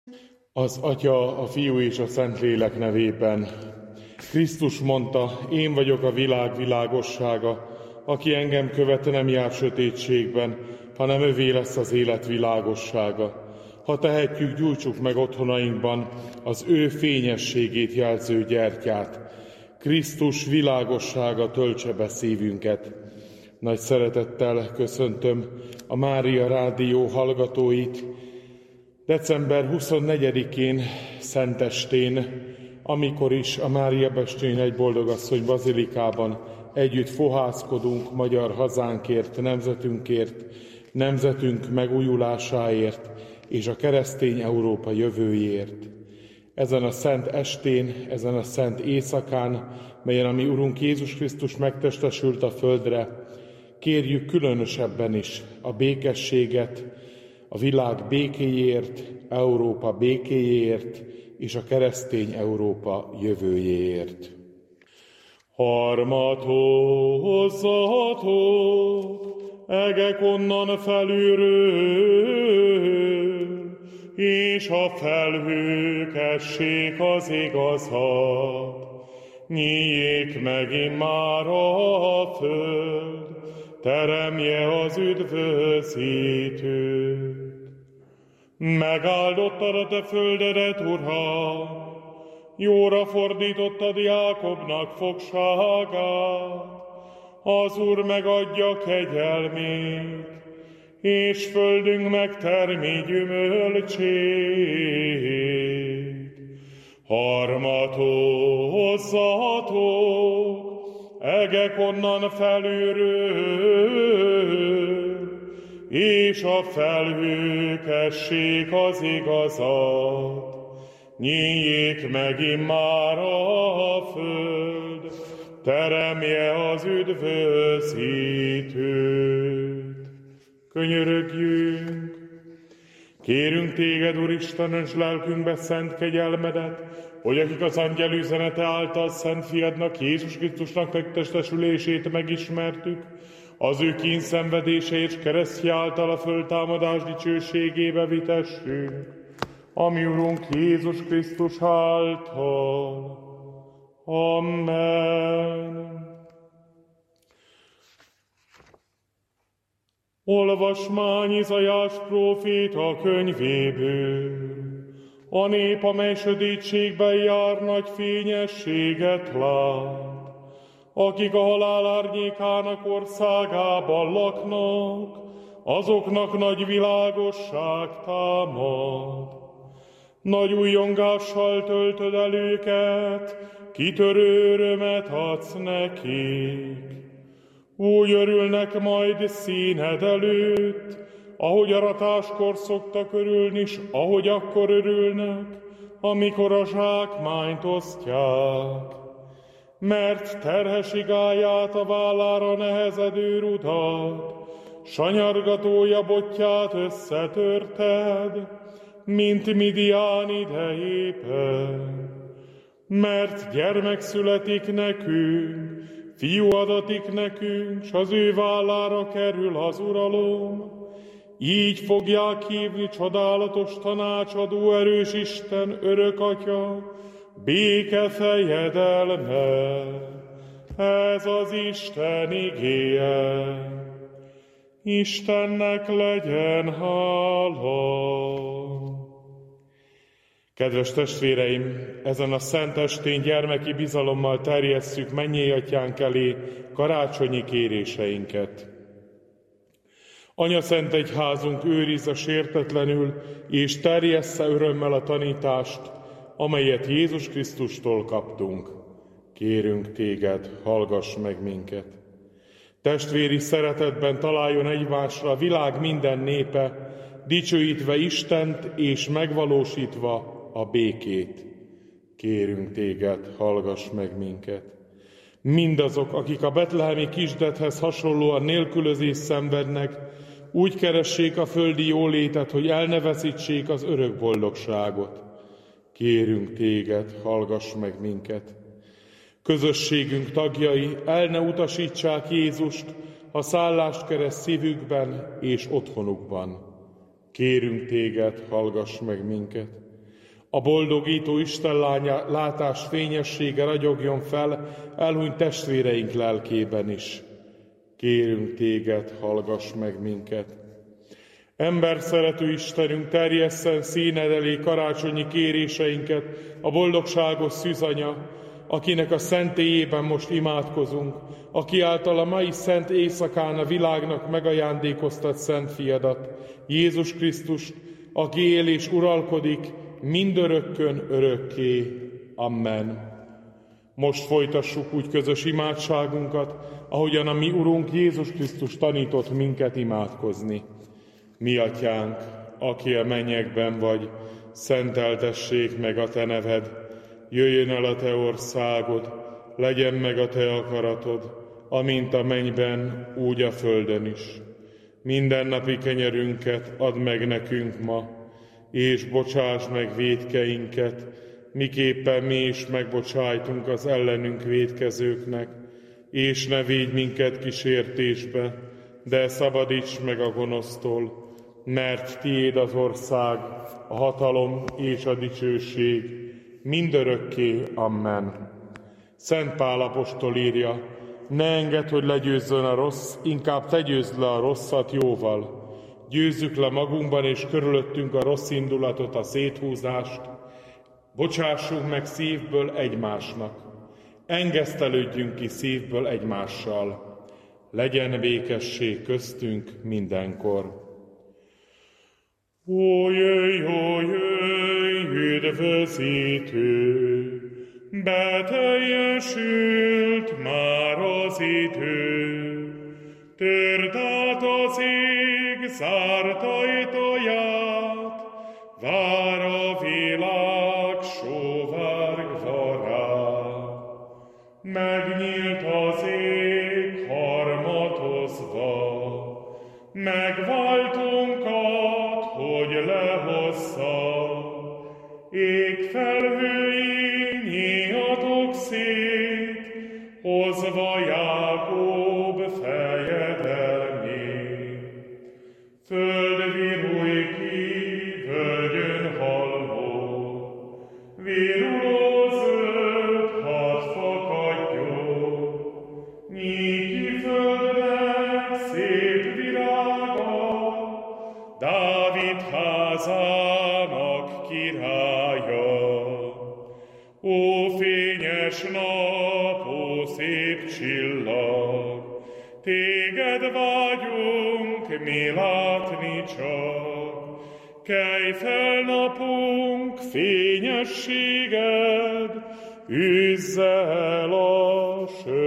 Az Atya, a Fiú és a Szentlélek nevében. Krisztus mondta, én vagyok a világ világossága, aki engem követ, nem jár sötétségben, hanem övé lesz az élet világossága. Ha tehetjük, gyújtsuk meg otthonainkban az ő fényességét jelző gyertyát. Krisztus világossága töltse be szívünket. Nagy szeretettel köszöntöm a Mária Rádió hallgatóit, december 24-én, Szentestén, amikor is a Mária Bestyén egy Boldogasszony bazilikában együtt fohászkodunk magyar hazánkért, nemzetünkért, nemzetünk megújulásáért és a keresztény Európa jövőjéért. Ezen a szent estén, ezen a szent éjszakán, melyen a mi Urunk Jézus Krisztus megtestesült a földre, kérjük különösebben is a békességet, a világ békéjéért, Európa békéjéért és a keresztény Európa jövőjéért. Harmatozzatok, egek onnan felülről, és a felhők essék az igazat. Nyíljék meg immár a föld, teremje az üdvözítőt. Megáldottad a te földedet, Uram, jóra fordítottad Jákobnak fogságát, az Úr megadja kegyelmét, és földünk megtermi gyümölcsét. Harmatozzatok, egek onnan felülről, és a felhők essék az igazat. Nyíljék meg immár a föld, teremje az üdvözítőt. Könyörögjünk! Kérünk téged, Úristen, önts lelkünkbe szent kegyelmedet, hogy akik az angyel üzenete által szent fiadnak, Jézus Krisztusnak megtestesülését megismertük, az ő kínszenvedése és keresztje által a föltámadás dicsőségébe vitessünk, ami Urunk Jézus Krisztus által. Amen. Olvasmány Izaiás próféta könyvéből. A nép, amely sötétségben jár, nagy fényességet lát. Akik a halál árnyékának országában laknak, azoknak nagy világosság támad. Nagy újjongással töltöd el őket, kitörő örömet adsz nekik. Úgy örülnek majd színed előtt, ahogy aratáskor szoktak örülni, s ahogy akkor örülnek, amikor a zsákmányt osztják. Mert terhes igáját, a vállára nehezedő rudat, sanyargatója botját összetörted, mint Midián idejében. Mert gyermek születik nekünk, fiú adatik nekünk, s az ő vállára kerül az uralom. Így fogják hívni csodálatos tanácsadó, erős Isten, örök Atya, béke fejedelme. Ez az Isten igéje. Istennek legyen hála. Kedves testvéreim, ezen a szent estén gyermeki bizalommal terjesszük mennyei Atyánk elé karácsonyi kéréseinket. Anya Szent Egyházunk őrizze sértetlenül, és terjessze örömmel a tanítást, amelyet Jézus Krisztustól kaptunk. Kérünk téged, hallgass meg minket. Testvéri szeretetben találjon egymásra a világ minden népe, dicsőítve Istent és megvalósítva a békét. Kérünk téged, hallgass meg minket. Mindazok, akik a betlehemi kisdethez hasonlóan nélkülözést szenvednek, úgy keressék a földi jólétet, hogy el ne veszítsék az örök boldogságot. Kérünk téged, hallgass meg minket. Közösségünk tagjai el ne utasítsák Jézust, ha szállást keres szívükben és otthonukban. Kérünk téged, hallgass meg minket. A boldogító Isten látás fényessége ragyogjon fel elhunyt testvéreink lelkében is. Kérünk téged, hallgass meg minket. Emberszerető Istenünk, terjesszen színed elé karácsonyi kéréseinket a boldogságos szűzanya, akinek a szentélyében most imádkozunk, aki által a mai szent éjszakán a világnak megajándékoztat szent fiadat, Jézus Krisztust, aki él és uralkodik mindörökkön örökké. Amen. Most folytassuk úgy közös imádságunkat, ahogyan a mi Urunk Jézus Krisztus tanított minket imádkozni. Mi atyánk, aki a mennyekben vagy, szenteltessék meg a te neved, jöjjön el a te országod, legyen meg a te akaratod, amint a mennyben, úgy a földön is. Mindennapi kenyerünket add meg nekünk ma, és bocsáss meg vétkeinket, miképpen mi is megbocsájtunk az ellenünk vétkezőknek, és ne védj minket kísértésbe, de szabadíts meg a gonosztól, mert tiéd az ország, a hatalom és a dicsőség mindörökké. Amen. Szent Pál apostol írja, ne engedd, hogy legyőzzön a rossz, inkább te győzd le a rosszat jóval. Győzzük le magunkban és körülöttünk a rossz indulatot, a széthúzást, bocsássunk meg szívből egymásnak, engesztelődjünk ki szívből egymással. Legyen békesség köztünk mindenkor. Ó, jöjj, üdvözítő, beteljesült már az idő. Törd át az ég zárt ajtaját, vár a világ sóvárgva rá. Megnyílt az ég harmatozva, megváltunkat, hogy lehozza. Ég felhői nyíjatok szét, hozva Jákob fejedelmét. Föld virulj ki, völgyön halmok, viruló zöld, hadd fakadjon. Nyíj ki földnek szép virága, Dávid házának királya. Ó, fényes nap, ó, szép csillag, téged vágyunk mi látni csak. Kelj fel napunk fényességed, üzze el a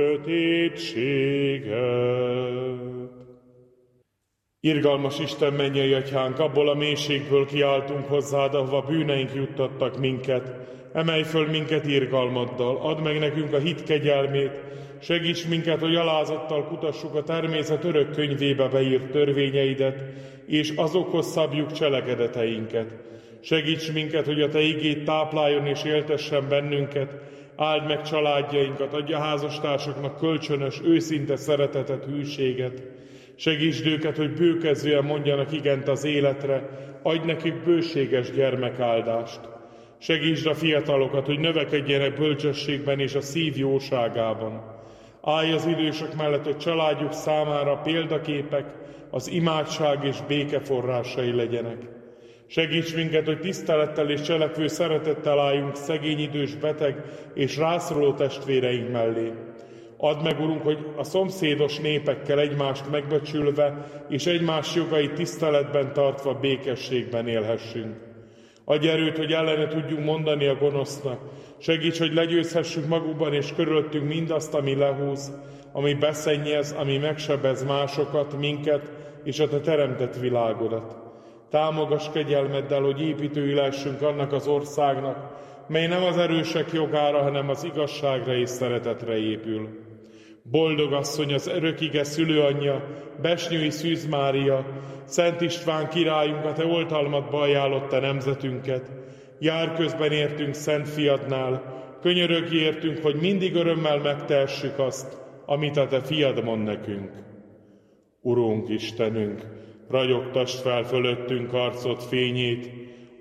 sötétséget. Irgalmas Isten, mennyei atyánk, abból a mélységből kiáltunk hozzád, ahova bűneink juttattak minket. Emelj föl minket irgalmaddal, add meg nekünk a hit kegyelmét, segíts minket, hogy alázattal kutassuk a természet örök könyvébe beírt törvényeidet, és azokhoz szabjuk cselekedeteinket. Segíts minket, hogy a te igéd tápláljon és éltessen bennünket, áld meg családjainkat, adj a házastársaknak kölcsönös, őszinte szeretetet, hűséget. Segítsd őket, hogy bőkezően mondjanak igent az életre, adj nekik bőséges gyermekáldást. Segítsd a fiatalokat, hogy növekedjenek bölcsességben és a szív jóságában. Állj az idősek mellett, hogy családjuk számára példaképek, az imádság és béke forrásai legyenek. Segíts minket, hogy tisztelettel és cselekvő szeretettel álljunk szegény, idős, beteg és rászoruló testvéreink mellé. Add meg, Urunk, hogy a szomszédos népekkel egymást megbecsülve és egymás jogait tiszteletben tartva békességben élhessünk. Adj erőt, hogy ellene tudjunk mondani a gonosznak. Segíts, hogy legyőzhessük magukban és körülöttünk mindazt, ami lehúz, ami beszennyez, ami megsebez másokat, minket és a te teremtett világodat. Támogass kegyelmeddel, hogy építői lehessünk annak az országnak, mely nem az erősek jogára, hanem az igazságra és szeretetre épül. Boldog asszony, az örökige szülőanyja, Besnyői Szűz Mária, Szent István királyunk, a te oltalmadba ajánlotta nemzetünket. Jár közben értünk Szent Fiadnál, könyörögj értünk, hogy mindig örömmel megtehessük azt, amit a te fiad mond nekünk. Urunk Istenünk, ragyogtasd fel fölöttünk arcod fényét,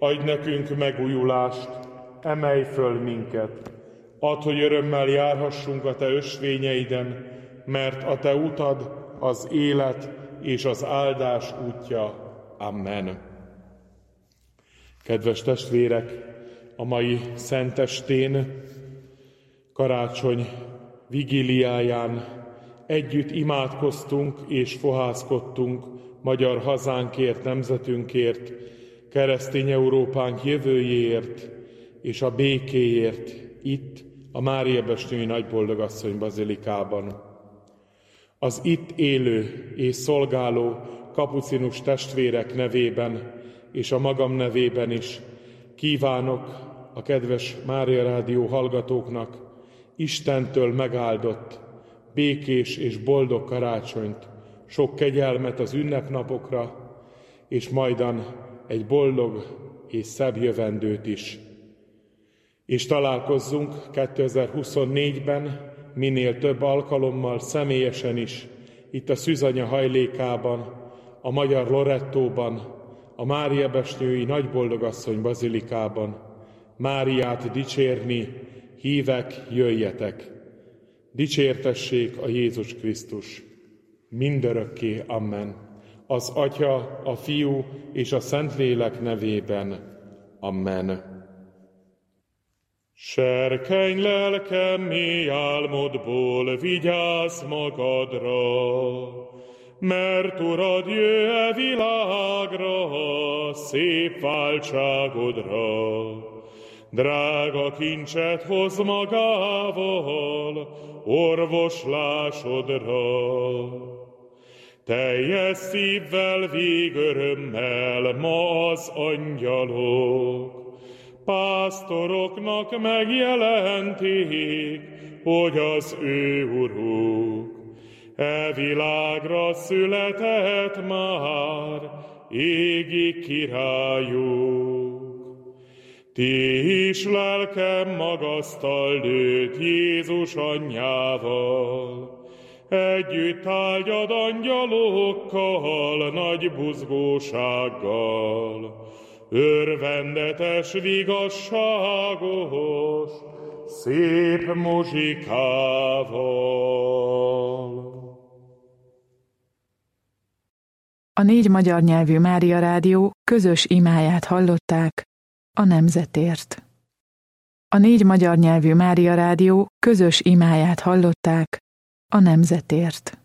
adj nekünk megújulást, emelj föl minket. Add, hogy örömmel járhassunk a te ösvényeiden, mert a te utad az élet és az áldás útja. Amen. Kedves testvérek, a mai szentestén, karácsony vigíliáján együtt imádkoztunk és fohászkodtunk magyar hazánkért, nemzetünkért, keresztény Európánk jövőjéért és a békéért itt, a Máriabestyői Nagyboldogasszony bazilikában. Az itt élő és szolgáló kapucinus testvérek nevében és a magam nevében is kívánok a kedves Mária Rádió hallgatóknak Istentől megáldott, békés és boldog karácsonyt, sok kegyelmet az ünnepnapokra, és majdan egy boldog és szebb jövendőt is. És találkozzunk 2024-ben minél több alkalommal személyesen is, itt a Szűzanya hajlékában, a Magyar Lorettóban, a Máriabestyői Nagyboldogasszony bazilikában. Máriát dicsérni, hívek, jöjjetek! Dicsértessék a Jézus Krisztus! Mindörökké, amen. Az Atya, a Fiú és a Szentlélek nevében. Amen. Serkenj lelkem mély álmodból, vigyázz magadra, mert Urad jöjj e világra, szép váltságodra. Drága kincset hoz magával, orvoslásodra. Teljes szívvel, végörömmel ma az angyalok pásztoroknak megjelenték, hogy az ő uruk e világra született már égi királyuk. Ti is lelkem magasztald őt Jézus anyjával, együtt áldjad angyalokkal, nagy buzgósággal, örvendetes, vigasságos, szép muzsikával. A 4 magyar nyelvű Mária Rádió közös imáját hallották a nemzetért. A 4 magyar nyelvű Mária Rádió közös imáját hallották a nemzetért.